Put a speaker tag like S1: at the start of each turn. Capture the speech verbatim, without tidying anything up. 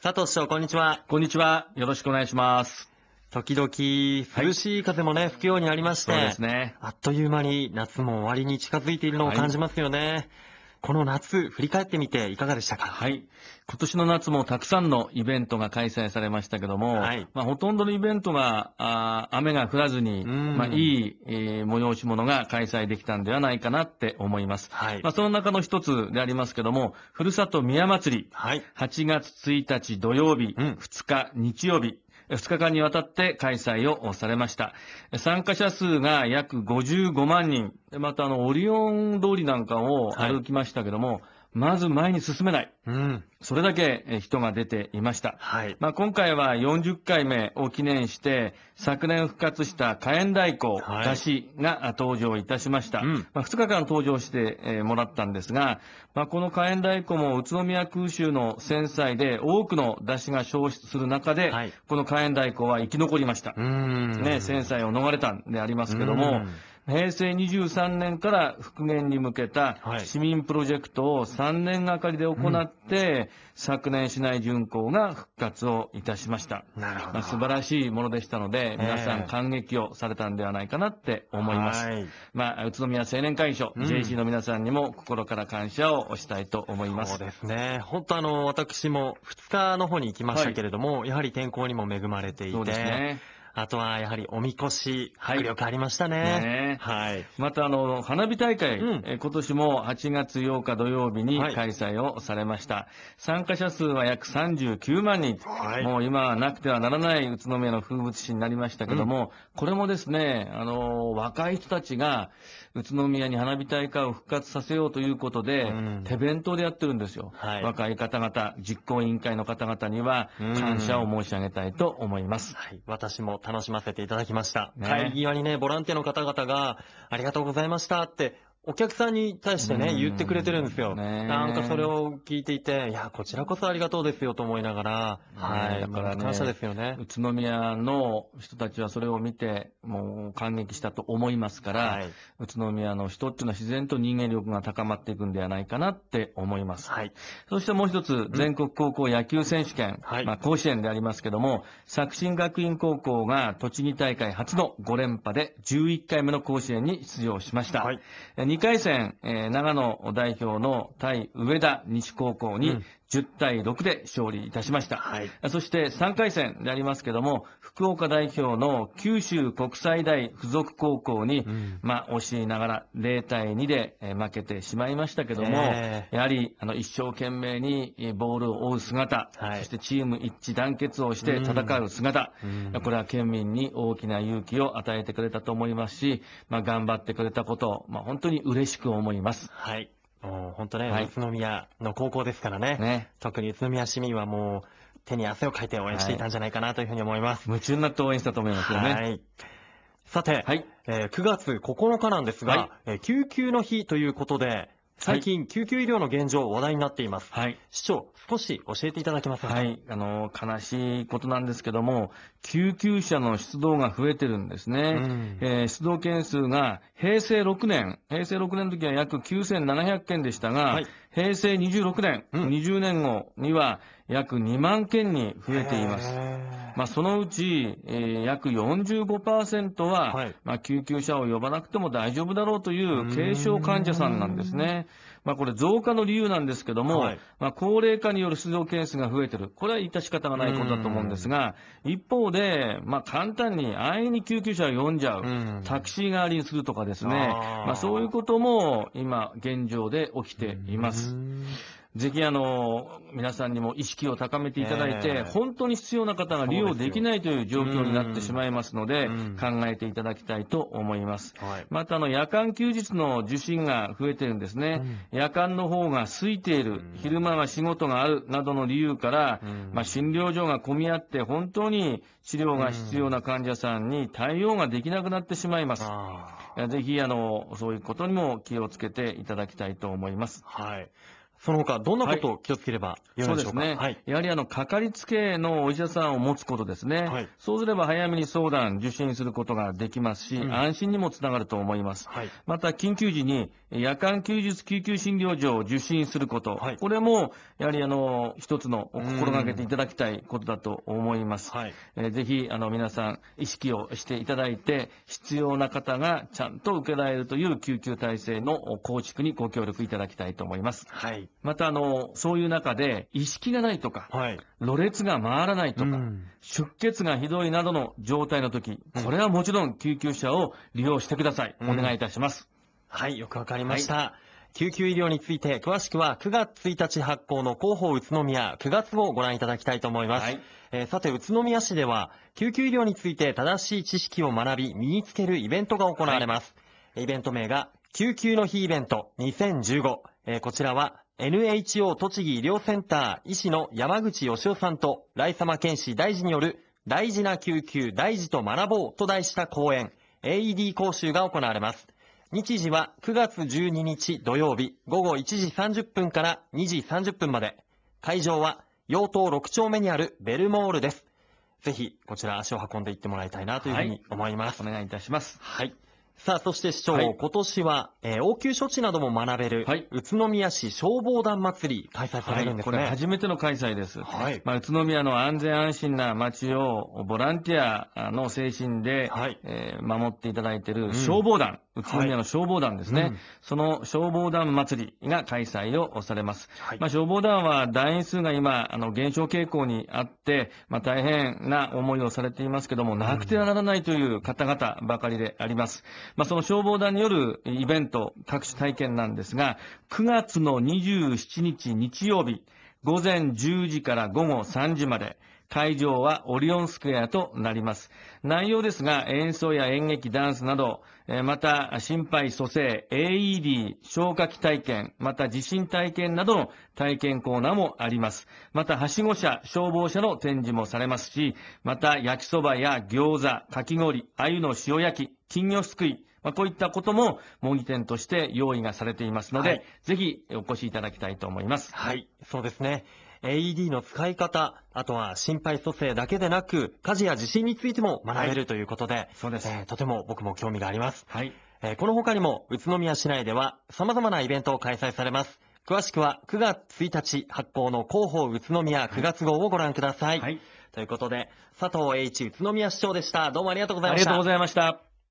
S1: 佐藤師匠、こんにちは。
S2: こんにちは。よろしくお願いします。
S1: 時々、涼しい風もね、吹くようになりまして、
S2: そうですね。
S1: あっという間に夏も終わりに近づいているのを感じますよね。この夏、振り返ってみていかがでしたか？
S2: はい。今年の夏もたくさんのイベントが開催されましたけども、
S1: はい。
S2: まあ、ほとんどのイベントが、あー雨が降らずに、
S1: うん。
S2: まあ、いい、えー催し物が開催できたんではないかなって思います。
S1: はい。
S2: まあ、その中の一つでありますけども、ふるさと宮祭り、
S1: はい。
S2: はちがつついたち土曜日、
S1: うん
S2: ふつか日曜日、ふつかかんにわたって開催をされました。参加者数が約ごじゅうごまんにん。また、あの、オリオン通りなんかを
S1: はい。
S2: 歩きましたけども、まず前に進めない。
S1: うん。
S2: それだけえ人が出ていました。
S1: はい。
S2: まあ、今回はよんじゅっかいめを記念して、昨年復活した火炎太鼓、
S1: はい。
S2: 出しが登場いたしました。
S1: うん。
S2: まあ、ふつかかん登場してえーもらったんですが、まあ、この火炎太鼓も宇都宮空襲の戦災で多くの出しが消失する中で、
S1: はい。
S2: この火炎太鼓は生き残りました。
S1: うーん。
S2: ね、戦災を逃れたんでありま
S1: うー
S2: すけども、
S1: ん。
S2: 平成にじゅうさんねんから復元に向けた
S1: はい。
S2: 市民プロジェクトをさんねんがかりで行
S1: うん。
S2: って、昨年市内巡行が復活をいたしました。
S1: なるほど。
S2: まあ、素晴らしいものでしたので、皆さん
S1: ええ。
S2: 感激をされたんではないかなって思います。
S1: はい。
S2: まあ、宇都宮青年会議所、
S1: う
S2: ジェーシー
S1: ん。
S2: の皆さんにも心から感謝をしたいと思います。
S1: そうですね。本当あの、私もふつかの方に行きました
S2: はい。
S1: けれども、やはり天候にも恵まれてい
S2: そうです
S1: て、
S2: ね。
S1: あとはやはりおみこし、迫
S2: はい。
S1: 力ありましたね。
S2: ねえ。
S1: はい。
S2: また、あの、花火大会、
S1: うん。
S2: えー今年もはちがつようか土曜日に
S1: はい。
S2: 開催をされました。参加者数は約さんじゅうきゅうまんにん。
S1: はい。
S2: もう今はなくてはならない宇都宮の風物詩になりました
S1: うん。
S2: けども、これもですね、あの、若い人たちが宇都宮に花火大会を復活させようということ
S1: う
S2: で、手
S1: ん。
S2: 弁当でやってるんですよ。
S1: はい。
S2: 若い方々、実行委員会の方々には
S1: う
S2: 感謝を
S1: ん。
S2: 申し上げたいと思います。
S1: はい。私も楽しませていただきました。帰り
S2: ね。
S1: 際にね、ボランティアの方々が、ありがとうございましたって、お客さんに対
S2: うー
S1: してね、言ってくれてるんです
S2: ん、
S1: よ。なんかそれ
S2: ねえ。
S1: を聞いていて、いや、こちらこそありがとうですよと思いながら、
S2: ねえ、
S1: はい。
S2: だか
S1: もう本当感謝で
S2: らね、
S1: すよね。
S2: 宇都宮の人たちはそれを見て、もう感激したと思いますから、
S1: はい。
S2: 宇都宮の人っていうのは自然と人間力が高まっていくんではないかなって思います。
S1: はい。
S2: そしてもう一つ、
S1: うん。
S2: 全国高校野球選手権、
S1: はい。
S2: まあ甲子園でありますけども、作新学院高校が栃木大会初のご連覇でじゅういっかいめの甲子園に出場しました。
S1: はい。
S2: にかい戦、えー長野代表の対上田西高校に
S1: うん。
S2: じゅうたいろくで勝利いたしました。
S1: はい。
S2: そしてさんかい戦でありますけども、福岡代表の九州国際大附属高校に、
S1: うん。
S2: まあ、押しながらぜろたいにでえー負けてしまいましたけども、
S1: ええ。
S2: やはり、あの、一生懸命にえーボールを追う姿、
S1: はい。
S2: そしてチーム一致団結をし
S1: う
S2: て戦
S1: ん。
S2: う姿、
S1: うん。
S2: これは県民に大きな勇気を与えてくれたと思いますし、まあ、頑張ってくれたことを、まあ、本当に嬉しく思います。
S1: はい。もう本当ね、宇
S2: はい。
S1: 都宮の高校ですからね。
S2: ね。
S1: 特に宇都宮市民はもう手に汗をかいて応援して
S2: はい。
S1: いたんじゃないかなというふうに思います。
S2: 夢中になって応援したと思いますよね。
S1: はい。さて、
S2: はい。
S1: えーくがつここのかなんですが、
S2: はい。
S1: えー救急の日ということで、
S2: はい。
S1: 最近救急医療の現状話題になっています。
S2: はい。
S1: 市長、少し教えていただけませんか？
S2: はい。あの、悲しいことなんですけども、救急車の出動が増えてるんです
S1: う
S2: ね。
S1: ん。
S2: えー出動件数が平成ろくねん、平成ろくねんの時は約きゅうせんななひゃくけんでしたが、
S1: はい。
S2: 平成にじゅうろくねん、
S1: うん。
S2: にじゅうねんごには約にまんけんに増えています。まあ、
S1: へー。
S2: そのうち、えー約よんじゅうごパーセントは、
S1: はい。
S2: まあ、救急車を呼ばなくても大丈夫だろうとい
S1: うー
S2: う軽症患者さんなんです
S1: ん。
S2: ね。まあ、これ増加の理由なんですけども、
S1: はい。
S2: まあ、高齢化による出動件数が増えている。これは致し方が
S1: うー
S2: ないことだと思うんです
S1: ん。
S2: が、一方で、まあ、簡単に安易に救急車を呼んじゃ
S1: う
S2: う。タク
S1: ん。
S2: シー代わりにするとかですね。まあ、そういう
S1: ああ。
S2: ことも今現状で起き
S1: うー
S2: ています。
S1: ん。
S2: ぜひあの、皆さんにも意識を高めていただいて、
S1: ええ。
S2: 本当に必要な方が利用でき
S1: そうですよ。
S2: ないという
S1: うー
S2: 状況になってしま
S1: ん。
S2: いますの
S1: う
S2: で、考
S1: ん。
S2: えていただきたいと思います。
S1: はい。
S2: またあの、夜間休日の受診が増えてるんですね。
S1: うん。
S2: 夜間の方が空いてい
S1: う
S2: る、昼間
S1: ん。
S2: は仕事があるなどの理由から、
S1: う
S2: まあ、診
S1: ん。
S2: 療所が混み合って本当に治療
S1: う
S2: が必要な
S1: ん。
S2: 患者さんに対応ができなくなってしまいます。
S1: ああ。
S2: ぜひあの、そういうことにも気をつけていただきたいと思います。
S1: はい。 その他、どんなことを気をつければよいのでしょうか。
S2: そうですね。
S1: はい。
S2: やはりあの、かかりつけのお医者さんを持つことですね。
S1: はい
S2: そうすれば早めに相談、受診することができますし、
S1: うん
S2: 安心にもつながると思います。
S1: はい。
S2: また、緊急時に夜間休日救急診療所を受診すること。
S1: はい
S2: これも、やはりあの、一つの
S1: うん
S2: 心がけていただきたいことだと思います。
S1: はい。
S2: えーぜひ、あの、皆さん、意識をしていただいて、必要な方がちゃんと受けられるという救急体制の構築にご協力いただきたいと思います。
S1: はい。
S2: また、あの、そういう中で、意識がないとか、
S1: はい。
S2: ろれつが回らないとか、
S1: うん
S2: 出血がひどいなどの状態の時、
S1: うん
S2: これはもちろん救急車を利用してください。
S1: うん
S2: お願いいたします。
S1: はい、よくわかりました。救急医療について詳しくはくがつついたち発行の広報宇都宮くがつ号をご覧いただきたいと思います。
S2: はい
S1: えーさて、宇都宮市では救急医療について正しい知識を学び身につけるイベントが行われます。イベント名が救急の日イベントにせんじゅうご。えーこちらは エヌエイチオー 栃木医療センター医師の山口義雄さんと来様県士大事による大事な救急大事と学ぼうと題した講演 エーイーディー 講習が行われます。日時はくがつじゅうににち土曜日午後いちじさんじゅっぷんからにじさんじゅっぷんまで。会場は陽東ろく丁目にあるベルモールです。ぜひこちら足を運んでいってもらいたいなというふうに思います。
S2: お願いいたします。
S1: はい。さあ、そして市長、
S2: はい
S1: 今年は、えー応急処置なども学べる、
S2: はい
S1: 宇都宮市消防団祭り開催さ
S2: はい、
S1: れるんですね。
S2: これ初めての開催です。
S1: はい
S2: まあ、宇都宮の安全安心な街をボランティアの精神で、
S1: はい
S2: えー守っていただいている
S1: ん
S2: 消防団、宇都宮の消防団ですね、
S1: うん
S2: その消防団祭りが開催をされます。
S1: はい
S2: まあ、消防団は団員数が今、あの減少傾向にあって、まあ、大変な思いをされていますけども、なくてはならないという方々ばかりであります。まあ、その消防団によるイベント、各種体験なんですが、くがつのにじゅうしちにち日曜日、午前じゅうじから午後さんじまで、会場はオリオンスクエアとなります。内容ですが、演奏や演劇、ダンスなど、えーまた、心肺蘇生、エーイーディー、消火器体験、また地震体験などの体験コーナーもあります。また、はしご車、消防車の展示もされますし、また、焼きそばや餃子、かき氷、鮎の塩焼き、金魚すくい、まあ、こういったことも模擬店として用意がされていますので、
S1: はい
S2: ぜひお越しいただきたいと思います。
S1: はい、そうですね。エーイーディー の使い方、あとは心肺蘇生だけでなく、火事や地震についても学べるということで、
S2: そうです
S1: えーとても僕も興味があります。
S2: はい。
S1: えーこの他にも、宇都宮市内では様々なイベントを開催されます。詳しくはくがつついたち発行の広報宇都宮くがつ号をご覧ください。
S2: はい。
S1: ということで、佐藤栄一宇都宮市長でした。どうもありがとうございました。
S2: ありがとうございました。